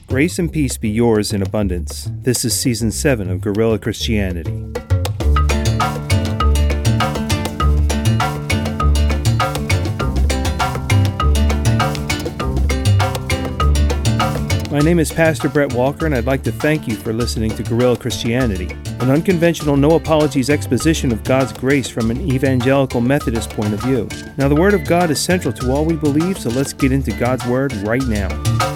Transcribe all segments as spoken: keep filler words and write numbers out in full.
Grace and peace be yours in abundance. This is Season seven of Guerrilla Christianity. My name is Pastor Brett Walker, and I'd like to thank you for listening to Guerrilla Christianity, an unconventional, no-apologies exposition of God's grace from an evangelical Methodist point of view. Now, the Word of God is central to all we believe, so let's get into God's Word right now.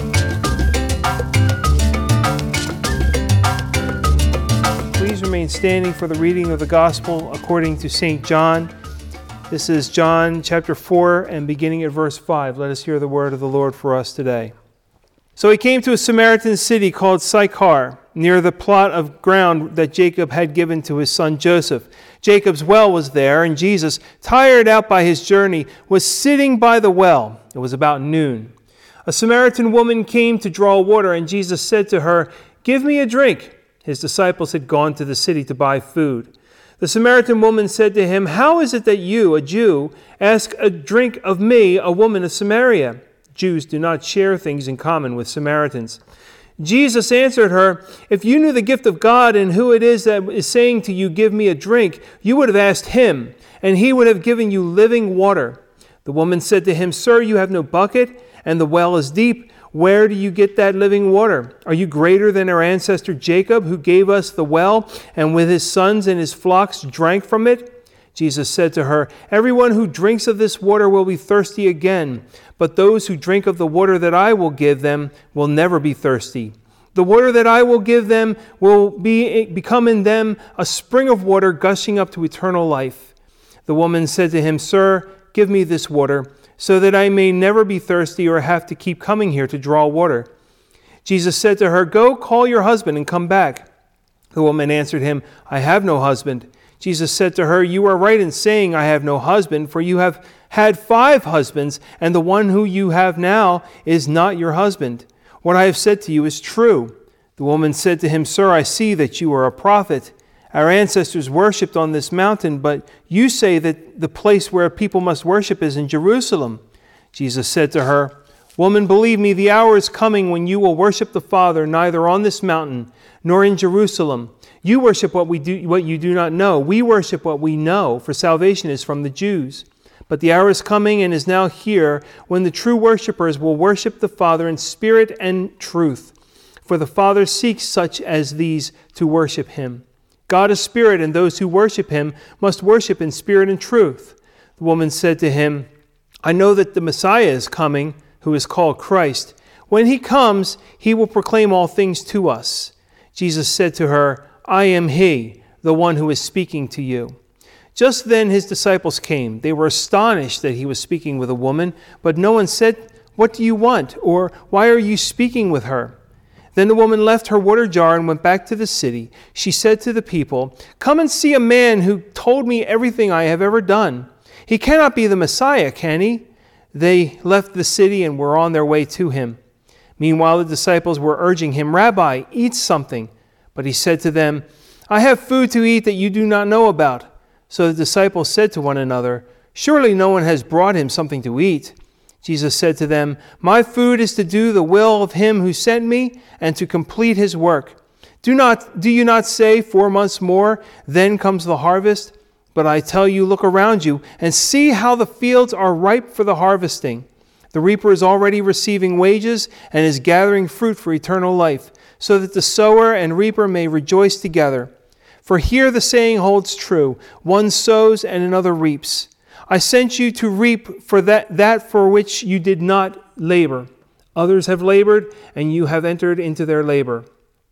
Please remain standing for the reading of the Gospel according to Saint John. This is John chapter four and beginning at verse five. Let us hear the word of the Lord for us today. So he came to a Samaritan city called Sychar, near the plot of ground that Jacob had given to his son Joseph. Jacob's well was there, and Jesus, tired out by his journey, was sitting by the well. It was about noon. A Samaritan woman came to draw water, and Jesus said to her, "Give me a drink." His disciples had gone to the city to buy food. The Samaritan woman said to him, "How is it that you, a Jew, ask a drink of me, a woman of Samaria?" Jews do not share things in common with Samaritans. Jesus answered her, "If you knew the gift of God and who it is that is saying to you, 'Give me a drink,' you would have asked him, and he would have given you living water." The woman said to him, "Sir, you have no bucket, and the well is deep. Where do you get that living water? Are you greater than our ancestor Jacob, who gave us the well, and with his sons and his flocks drank from it?" Jesus said to her, "Everyone who drinks of this water will be thirsty again, but those who drink of the water that I will give them will never be thirsty. The water that I will give them will be become in them a spring of water gushing up to eternal life." The woman said to him, "Sir, give me this water, so that I may never be thirsty or have to keep coming here to draw water." Jesus said to her, "Go, call your husband and come back." The woman answered him, "I have no husband." Jesus said to her, "You are right in saying, 'I have no husband,' for you have had five husbands, and the one who you have now is not your husband. What I have said to you is true." The woman said to him, "Sir, I see that you are a prophet. Our ancestors worshipped on this mountain, but you say that the place where people must worship is in Jerusalem." Jesus said to her, "Woman, believe me, the hour is coming when you will worship the Father neither on this mountain nor in Jerusalem. You worship what we do, what you do not know. We worship what we know, for salvation is from the Jews. But the hour is coming and is now here when the true worshipers will worship the Father in spirit and truth. For the Father seeks such as these to worship him. God is spirit, and those who worship him must worship in spirit and truth." The woman said to him, "I know that the Messiah is coming, who is called Christ. When he comes, he will proclaim all things to us." Jesus said to her, "I am he, the one who is speaking to you." Just then his disciples came. They were astonished that he was speaking with a woman, but no one said, "What do you want?" or "Why are you speaking with her?" Then the woman left her water jar and went back to the city. She said to the people, "Come and see a man who told me everything I have ever done. He cannot be the Messiah, can he?" They left the city and were on their way to him. Meanwhile, the disciples were urging him, "Rabbi, eat something." But he said to them, "I have food to eat that you do not know about." So the disciples said to one another, "Surely no one has brought him something to eat." Jesus said to them, "My food is to do the will of him who sent me and to complete his work. Do not, do you not say, 'Four months more, then comes the harvest'? But I tell you, look around you and see how the fields are ripe for the harvesting. The reaper is already receiving wages and is gathering fruit for eternal life, so that the sower and reaper may rejoice together. For here the saying holds true, one sows and another reaps. I sent you to reap for that, that for which you did not labor. Others have labored, and you have entered into their labor."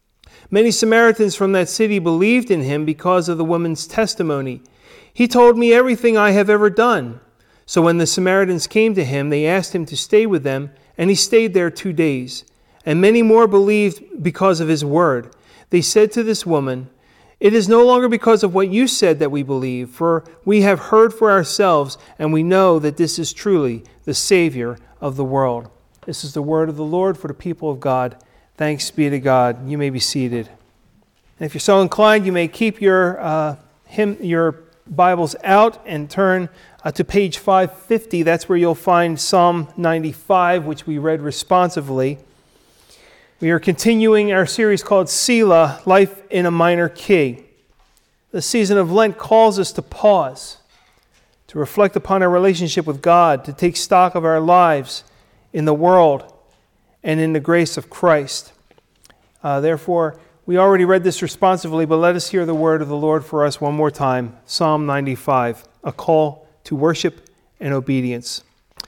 Many Samaritans from that city believed in him because of the woman's testimony. "He told me everything I have ever done." So when the Samaritans came to him, they asked him to stay with them, and he stayed there two days. And many more believed because of his word. They said to this woman, "It is no longer because of what you said that we believe, for we have heard for ourselves, and we know that this is truly the Savior of the world." This is the word of the Lord for the people of God. Thanks be to God. You may be seated. And if you're so inclined, you may keep your uh, hymn, your Bibles out and turn uh, to page five fifty. That's where you'll find Psalm ninety-five, which we read responsively. We are continuing our series called Selah, Life in a Minor Key. The season of Lent calls us to pause, to reflect upon our relationship with God, to take stock of our lives in the world and in the grace of Christ. Uh, therefore, we already read this responsively, but let us hear the word of the Lord for us one more time. Psalm ninety-five, a call to worship and obedience.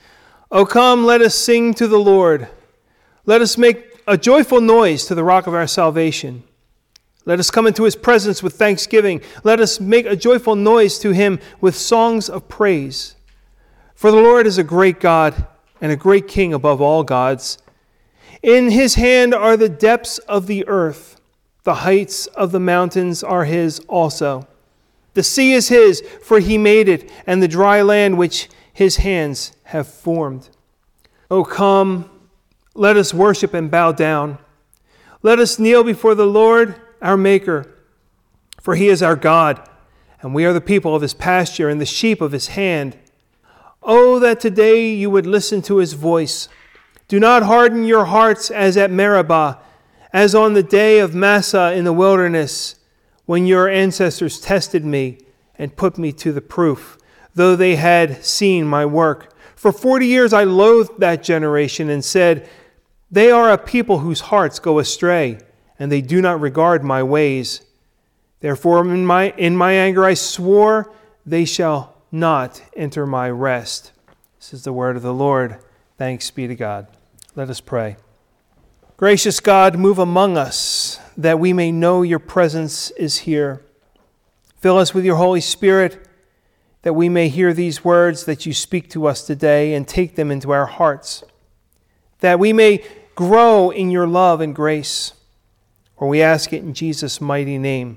O come, let us sing to the Lord. Let us make a joyful noise to the rock of our salvation. Let us come into his presence with thanksgiving. Let us make a joyful noise to him with songs of praise. For the Lord is a great God and a great King above all gods. In his hand are the depths of the earth. The heights of the mountains are his also. The sea is his, for he made it, and the dry land which his hands have formed. O come, let us worship and bow down. Let us kneel before the Lord, our Maker. For he is our God, and we are the people of his pasture and the sheep of his hand. Oh, that today you would listen to his voice. Do not harden your hearts as at Meribah, as on the day of Massah in the wilderness, when your ancestors tested me and put me to the proof, though they had seen my work. For forty years I loathed that generation and said, they are a people whose hearts go astray, and they do not regard my ways. Therefore, in my, in my anger I swore, they shall not enter my rest. This is the word of the Lord. Thanks be to God. Let us pray. Gracious God, move among us, that we may know your presence is here. Fill us with your Holy Spirit, that we may hear these words that you speak to us today and take them into our hearts, that we may grow in your love and grace. For we ask it in Jesus' mighty name.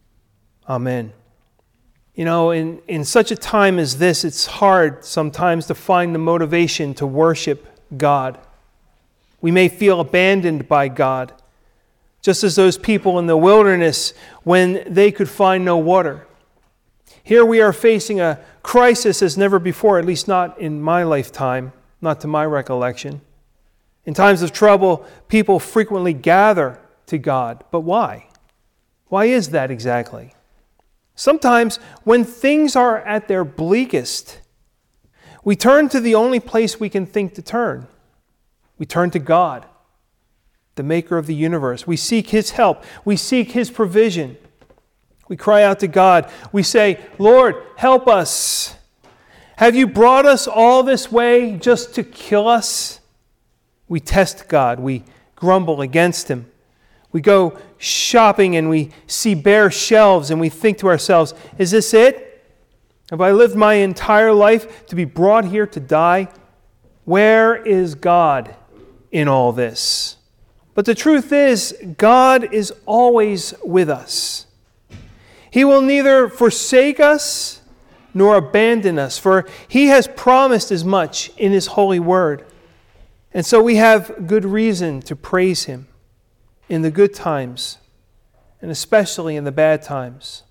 Amen. You know, in, in such a time as this, it's hard sometimes to find the motivation to worship God. We may feel abandoned by God, just as those people in the wilderness when they could find no water. Here we are facing a crisis as never before, at least not in my lifetime, not to my recollection. In times of trouble, people frequently gather to God. But why? Why is that exactly? Sometimes when things are at their bleakest, we turn to the only place we can think to turn. We turn to God, the maker of the universe. We seek his help. We seek his provision. We cry out to God. We say, Lord, help us. Have you brought us all this way just to kill us? We test God. We grumble against him. We go shopping and we see bare shelves and we think to ourselves, is this it? Have I lived my entire life to be brought here to die? Where is God in all this? But the truth is, God is always with us. He will neither forsake us nor abandon us, for he has promised as much in his holy word. And so we have good reason to praise him in the good times, and especially in the bad times.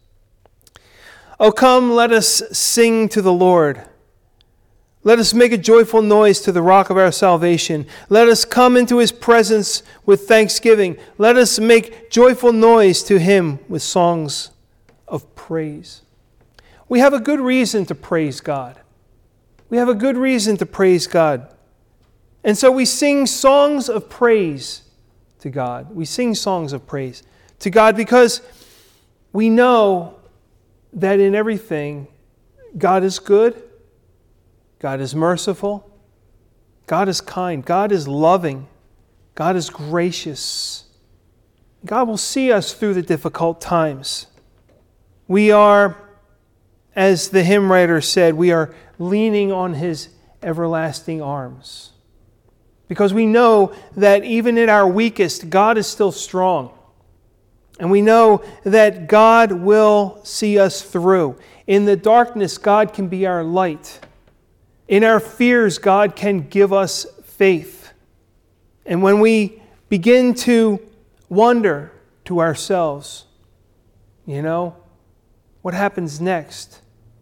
Oh, come, let us sing to the Lord. Let us make a joyful noise to the rock of our salvation. Let us come into his presence with thanksgiving. Let us make joyful noise to him with songs of praise. We have a good reason to praise God. We have a good reason to praise God. And so we sing songs of praise to God. We sing songs of praise to God because we know that in everything, God is good, God is merciful, God is kind, God is loving, God is gracious. God will see us through the difficult times. We are, as the hymn writer said, we are leaning on his everlasting arms. Because we know that even in our weakest, God is still strong. And we know that God will see us through. In the darkness, God can be our light. In our fears, God can give us faith. And when we begin to wonder to ourselves, you know, what happens next?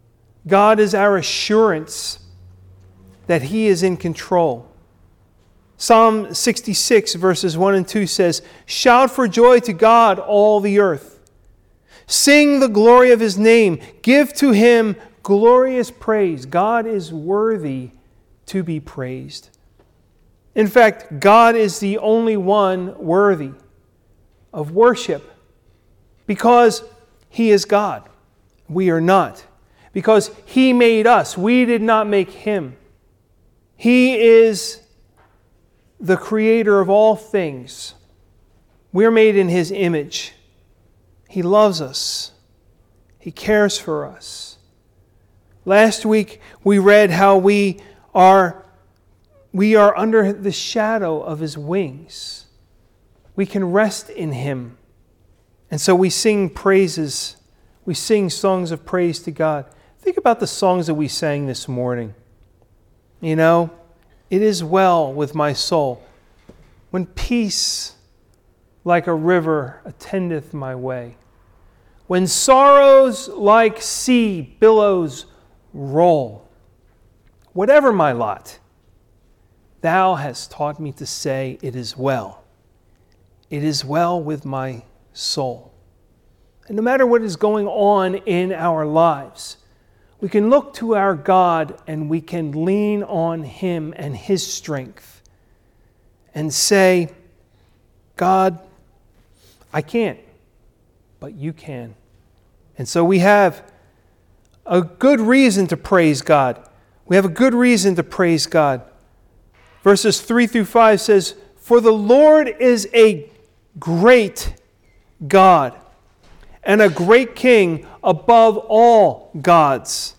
God is our assurance that he is in control. Psalm sixty-six, verses one and two says, "Shout for joy to God, all the earth. Sing the glory of his name. Give to him glorious praise." God is worthy to be praised. In fact, God is the only one worthy of worship because he is God. We are not. Because he made us. We did not make him. He is the creator of all things. We're made in his image. He loves us. He cares for us. Last week we read how we are, we are under the shadow of his wings. We can rest in him. And so we sing praises. We sing songs of praise to God. Think about the songs that we sang this morning. You know, it is well with my soul. When peace like a river attendeth my way. When sorrows like sea billows roll. Whatever my lot, thou hast taught me to say, it is well. It is well with my soul. And no matter what is going on in our lives, we can look to our God and we can lean on him and his strength and say, God, I can't, but you can. And so we have a good reason to praise God. We have a good reason to praise God. Verses three through five says, "For the Lord is a great God, and a great king above all gods.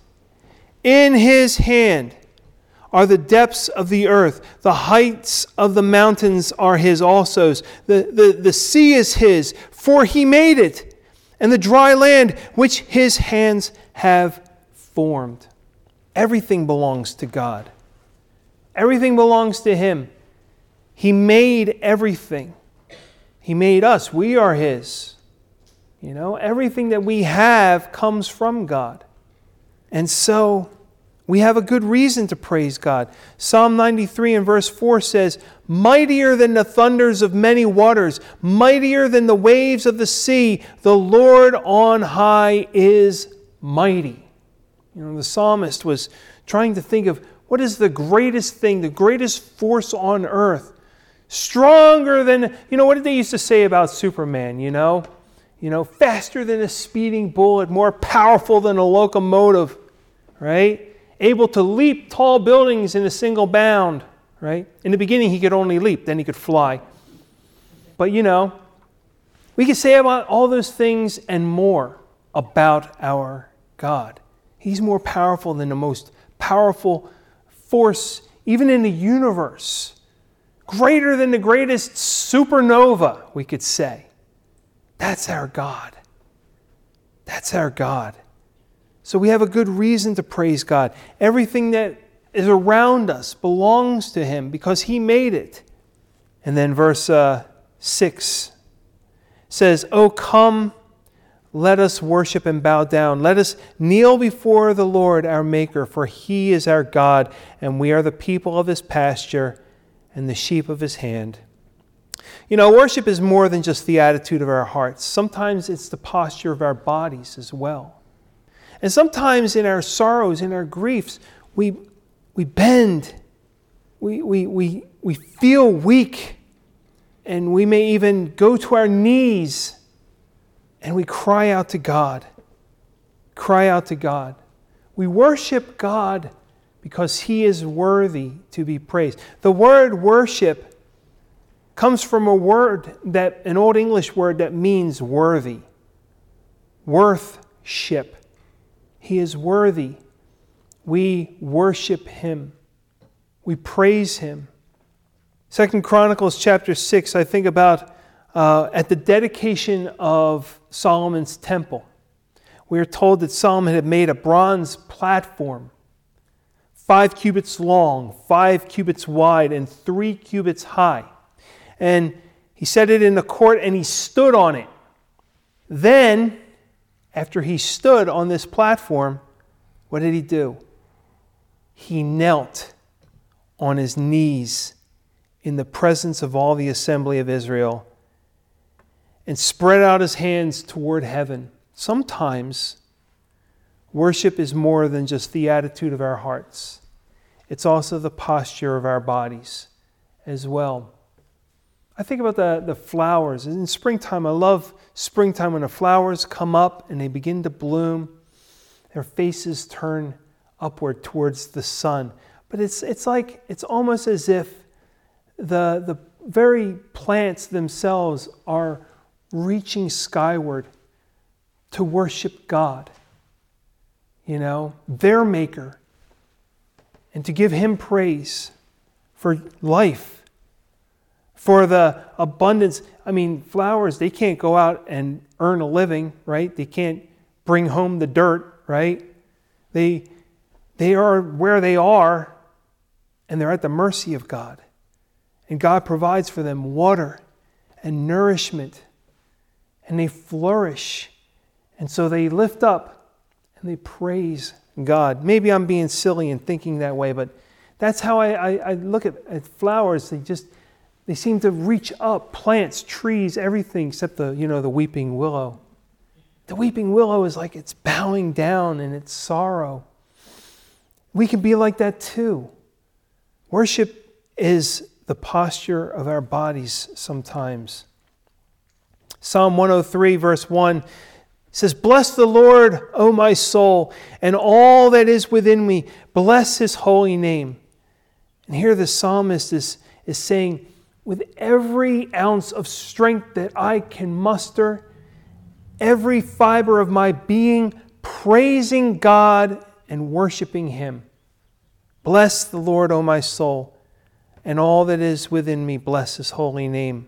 In his hand are the depths of the earth. The heights of the mountains are his also. The, the, the sea is his, for he made it, and the dry land which his hands have formed." Everything belongs to God. Everything belongs to him. He made everything. He made us. We are his. You know, everything that we have comes from God. And so we have a good reason to praise God. Psalm ninety-three and verse four says, "Mightier than the thunders of many waters, mightier than the waves of the sea, the Lord on high is mighty." You know, the psalmist was trying to think of what is the greatest thing, the greatest force on earth. Stronger than, you know, what did they used to say about Superman, you know? You know, faster than a speeding bullet, more powerful than a locomotive, right? Able to leap tall buildings in a single bound, right? In the beginning, he could only leap, then he could fly. But, you know, we can say about all those things and more about our God. He's more powerful than the most powerful force, even in the universe. Greater than the greatest supernova, we could say. That's our God. That's our God. So we have a good reason to praise God. Everything that is around us belongs to him because he made it. And then verse uh, six says, "O come, let us worship and bow down. Let us kneel before the Lord our Maker, for he is our God, and we are the people of his pasture and the sheep of his hand." You know, worship is more than just the attitude of our hearts. Sometimes it's the posture of our bodies as well. And sometimes in our sorrows, in our griefs, we we bend. We, we, we, we feel weak. And we may even go to our knees and we cry out to God. Cry out to God. We worship God because he is worthy to be praised. The word worship comes from a word that, an Old English word that means worthy. Worthship. He is worthy. We worship him. We praise him. Second Chronicles chapter six, I think about uh, at the dedication of Solomon's temple. We are told that Solomon had made a bronze platform, five cubits long, five cubits wide, and three cubits high. And he set it in the court and he stood on it. Then, after he stood on this platform, what did he do? He knelt on his knees in the presence of all the assembly of Israel and spread out his hands toward heaven. Sometimes worship is more than just the attitude of our hearts. It's also the posture of our bodies as well. I think about the, the flowers. In springtime, I love springtime when the flowers come up and they begin to bloom. Their faces turn upward towards the sun. But it's it's like, it's almost as if the, the very plants themselves are reaching skyward to worship God, you know, their maker, and to give him praise for life, for the abundance. I mean, flowers, they can't go out and earn a living, right? They can't bring home the dirt, right? They, they are where they are, and they're at the mercy of God. And God provides for them water and nourishment, and they flourish. And so they lift up and they praise God. Maybe I'm being silly and thinking that way, but that's how I, I, I look at, at flowers. They just, they seem to reach up, plants, trees, everything except the, you know, the weeping willow. The weeping willow is like it's bowing down in its sorrow. We can be like that too. Worship is the posture of our bodies sometimes. Psalm one oh three verse one says, "Bless the Lord, O my soul, and all that is within me. Bless his holy name." And here the psalmist is, is saying, with every ounce of strength that I can muster, every fiber of my being, praising God and worshiping him. Bless the Lord, O my soul, and all that is within me. Bless his holy name.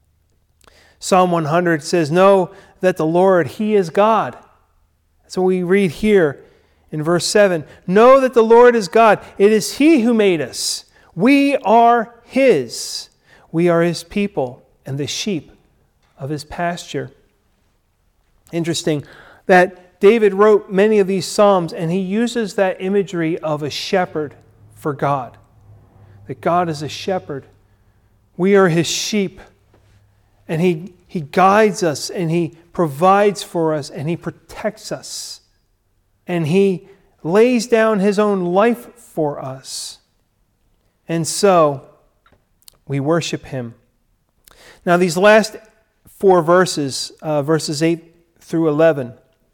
Psalm one hundred says, "Know that the Lord, he is God." That's what we read here in verse seven. Know that the Lord is God. It is he who made us. We are his. We are his people and the sheep of his pasture. Interesting that David wrote many of these psalms, and he uses that imagery of a shepherd for God. That God is a shepherd. We are his sheep. And he, he guides us, and he provides for us, and he protects us. And he lays down his own life for us. And so, we worship him. Now, these last four verses, uh, verses eight through eleven,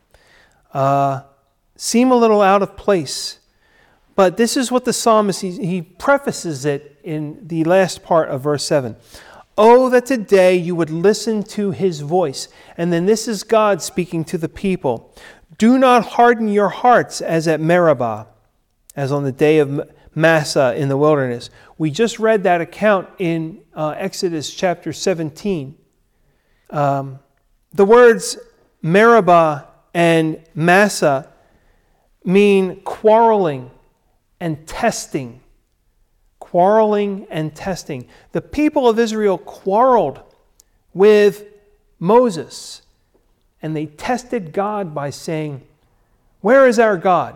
uh, seem a little out of place. But this is what the psalmist, he, he prefaces it in the last part of verse seven. "Oh, that today you would listen to his voice." And then this is God speaking to the people. "Do not harden your hearts as at Meribah, as on the day of Massah in the wilderness." We just read that account in uh, Exodus chapter seventeen. Um, the words Meribah and Massah mean quarreling and testing. Quarreling and testing. The people of Israel quarreled with Moses, and they tested God by saying, "Where is our God?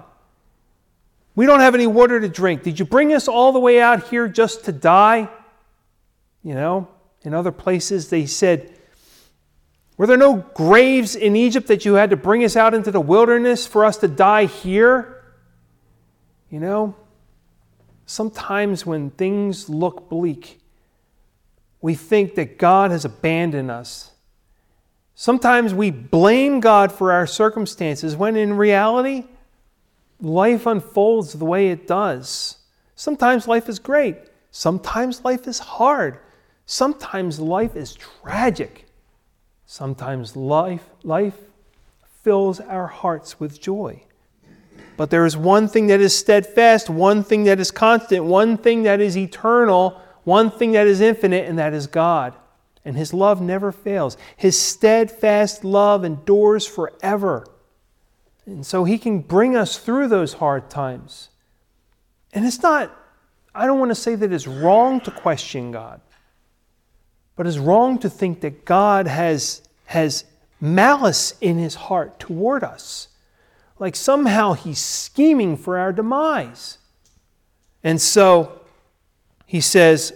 We don't have any water to drink. Did you bring us all the way out here just to die?" You know, in other places they said, "Were there no graves in Egypt that you had to bring us out into the wilderness for us to die here?" You know, sometimes when things look bleak, we think that God has abandoned us. Sometimes we blame God for our circumstances when in reality, life unfolds the way it does. Sometimes life is great. Sometimes life is hard. Sometimes life is tragic. Sometimes life, life fills our hearts with joy. But there is one thing that is steadfast, one thing that is constant, one thing that is eternal, one thing that is infinite, and that is God. And his love never fails. His steadfast love endures forever. And so he can bring us through those hard times. And it's not, I don't want to say that it's wrong to question God, but it's wrong to think that God has, has malice in his heart toward us. Like somehow he's scheming for our demise. And so he says,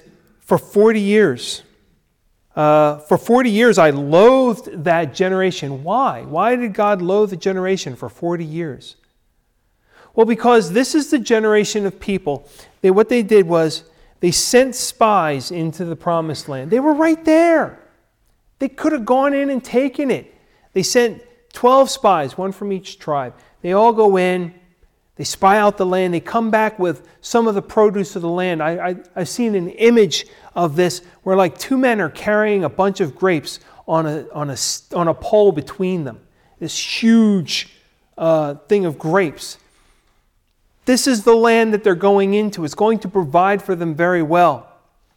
for forty years. Uh, for forty years, I loathed that generation. Why? Why did God loathe the generation for forty years? Well, because this is the generation of people. They, what they did was they sent spies into the promised land. They were right there. They could have gone in and taken it. They sent twelve spies, one from each tribe. They all go in. They spy out the land. They come back with some of the produce of the land. I, I, I've seen an image of this where like two men are carrying a bunch of grapes on a, on a, on a pole between them. This huge uh, thing of grapes. This is the land that they're going into. It's going to provide for them very well.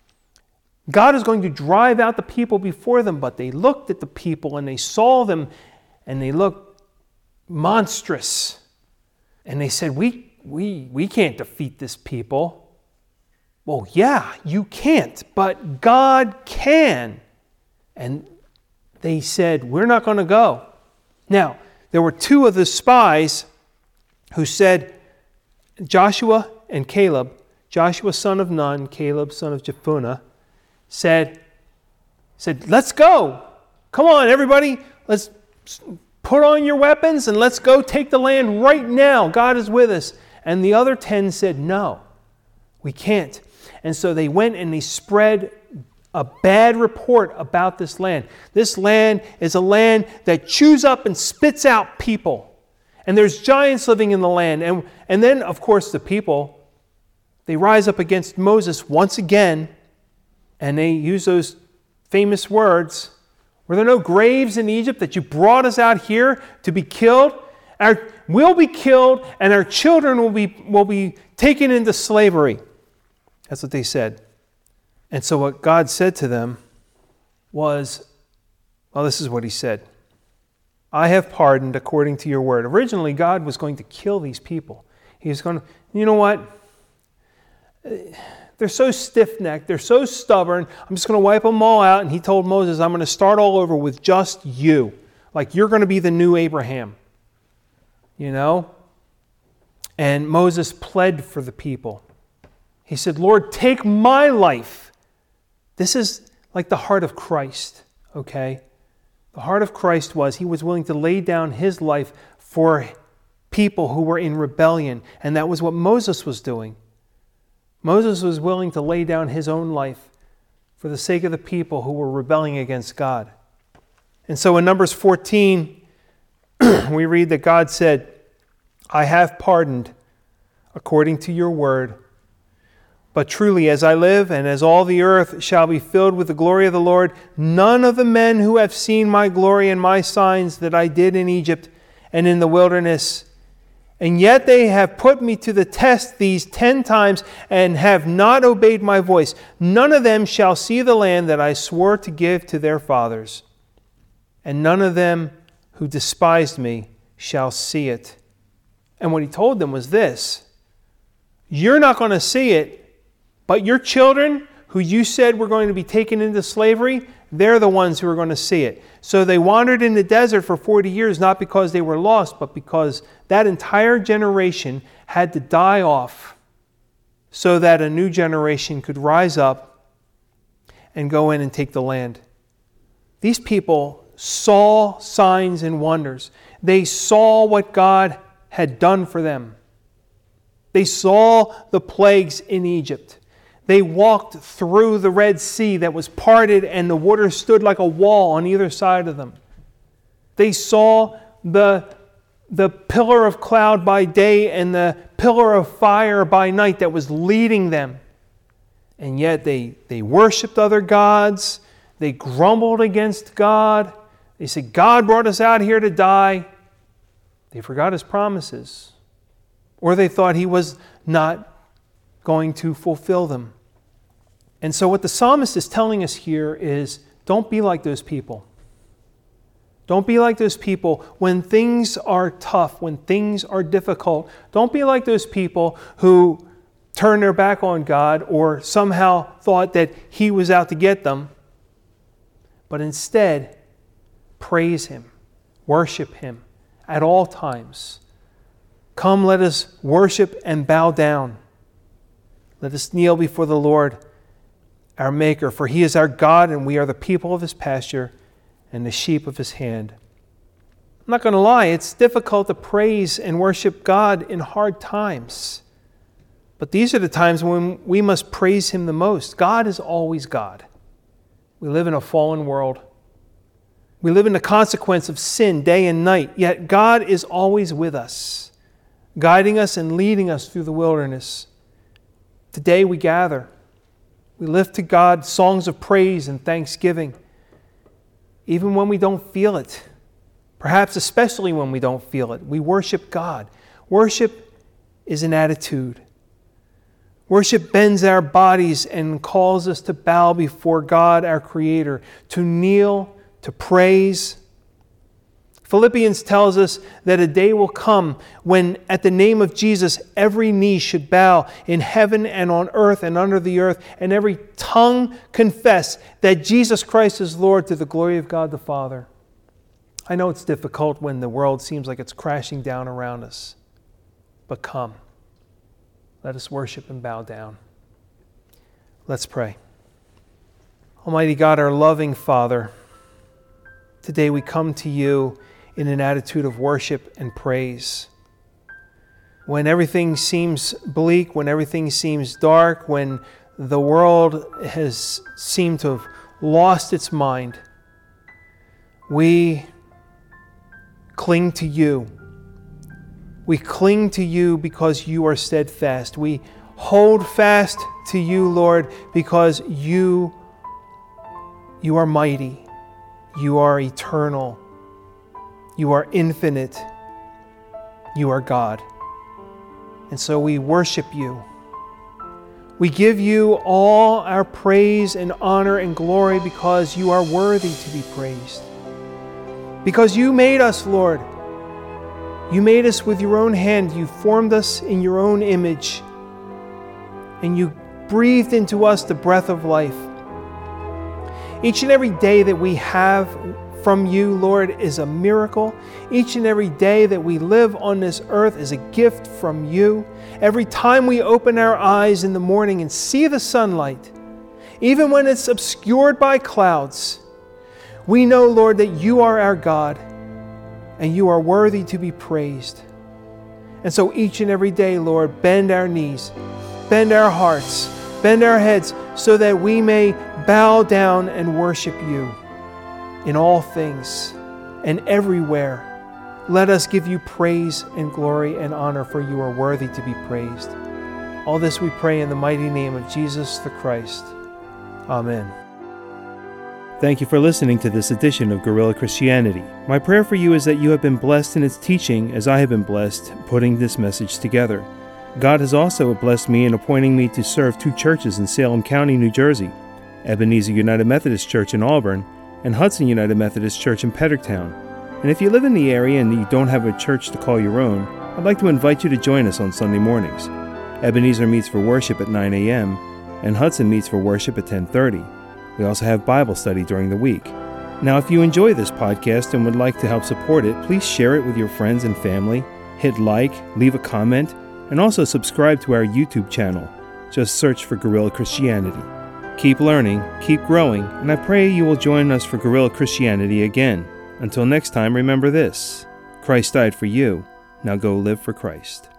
God is going to drive out the people before them, but they looked at the people and they saw them and they looked monstrous. And they said, we, we, we can't defeat this people. Well, yeah, you can't, but God can. And they said, we're not going to go. Now, there were two of the spies who said, Joshua and Caleb, Joshua son of Nun, Caleb son of Jephunneh, said, said, let's go. Come on, everybody. Let's put on your weapons and let's go take the land right now. God is with us. And the other ten said, no, we can't. And so they went and they spread a bad report about this land. This land is a land that chews up and spits out people. And there's giants living in the land. And, and then, of course, the people, they rise up against Moses once again, and they use those famous words, were there no graves in Egypt that you brought us out here to be killed? Our, we'll be killed, and our children will be, will be taken into slavery. That's what they said. And so what God said to them was, well, this is what he said. I have pardoned according to your word. Originally, God was going to kill these people. He was going to, you know what? They're so stiff-necked. They're so stubborn. I'm just going to wipe them all out. And he told Moses, I'm going to start all over with just you. Like you're going to be the new Abraham. You know? And Moses pled for the people. He said, Lord, take my life. This is like the heart of Christ, okay? The heart of Christ was he was willing to lay down his life for people who were in rebellion. And that was what Moses was doing. Moses was willing to lay down his own life for the sake of the people who were rebelling against God. And so in Numbers fourteen, we read that God said, I have pardoned according to your word. But truly, as I live, and as all the earth shall be filled with the glory of the Lord, none of the men who have seen my glory and my signs that I did in Egypt and in the wilderness, and yet they have put me to the test these ten times and have not obeyed my voice, none of them shall see the land that I swore to give to their fathers. And none of them who despised me shall see it. And what he told them was this: you're not going to see it, but your children, who you said were going to be taken into slavery, they're the ones who are going to see it. So they wandered in the desert for forty years, not because they were lost, but because that entire generation had to die off so that a new generation could rise up and go in and take the land. These people saw signs and wonders. They saw what God had done for them. They saw the plagues in Egypt. They walked through the Red Sea that was parted and the water stood like a wall on either side of them. They saw the, the pillar of cloud by day and the pillar of fire by night that was leading them. And yet they, they worshiped other gods. They grumbled against God. They said, God brought us out here to die. They forgot his promises. Or they thought he was not going to fulfill them. And so what the psalmist is telling us here is, don't be like those people. Don't be like those people when things are tough, when things are difficult. Don't be like those people who turn their back on God or somehow thought that he was out to get them. But instead, praise him, worship him at all times. Come, let us worship and bow down. Let us kneel before the Lord our Maker, for he is our God, and we are the people of his pasture and the sheep of his hand. I'm not going to lie, it's difficult to praise and worship God in hard times. But these are the times when we must praise him the most. God is always God. We live in a fallen world. We live in the consequence of sin day and night, yet God is always with us, guiding us and leading us through the wilderness. Today we gather. We lift to God songs of praise and thanksgiving, even when we don't feel it. Perhaps especially when we don't feel it. We worship God. Worship is an attitude. Worship bends our bodies and calls us to bow before God, our Creator, to kneel, to praise. Philippians tells us that a day will come when at the name of Jesus every knee should bow in heaven and on earth and under the earth, and every tongue confess that Jesus Christ is Lord, to the glory of God the Father. I know it's difficult when the world seems like it's crashing down around us, but come, let us worship and bow down. Let's pray. Almighty God, our loving Father, today we come to you in an attitude of worship and praise. When everything seems bleak, when everything seems dark, when the world has seemed to have lost its mind, we cling to you. We cling to you because you are steadfast. We hold fast to you, Lord, because you, you are mighty. You are eternal. You are infinite. You are God. And so we worship you. We give you all our praise and honor and glory because you are worthy to be praised. Because you made us, Lord. You made us with your own hand. You formed us in your own image. And you breathed into us the breath of life. Each and every day that we have from you, Lord, is a miracle. Each and every day that we live on this earth is a gift from you. Every time we open our eyes in the morning and see the sunlight, even when it's obscured by clouds, we know, Lord, that you are our God and you are worthy to be praised. And so each and every day, Lord, bend our knees, bend our hearts, bend our heads so that we may bow down and worship you. In all things and everywhere, let us give you praise and glory and honor, for you are worthy to be praised. All this we pray in the mighty name of Jesus the Christ. Amen. Thank you for listening to this edition of Guerrilla Christianity. My prayer for you is that you have been blessed in its teaching as I have been blessed putting this message together. God has also blessed me in appointing me to serve two churches in Salem County, New Jersey, Ebenezer United Methodist Church in Auburn and Hudson United Methodist Church in Pedricktown. And if you live in the area and you don't have a church to call your own, I'd like to invite you to join us on Sunday mornings. Ebenezer meets for worship at nine a.m. and Hudson meets for worship at ten thirty. We also have Bible study during the week. Now, if you enjoy this podcast and would like to help support it, please share it with your friends and family, hit like, leave a comment, and also subscribe to our YouTube channel. Just search for Guerrilla Christianity. Keep learning, keep growing, and I pray you will join us for Guerrilla Christianity again. Until next time, remember this: Christ died for you. Now go live for Christ.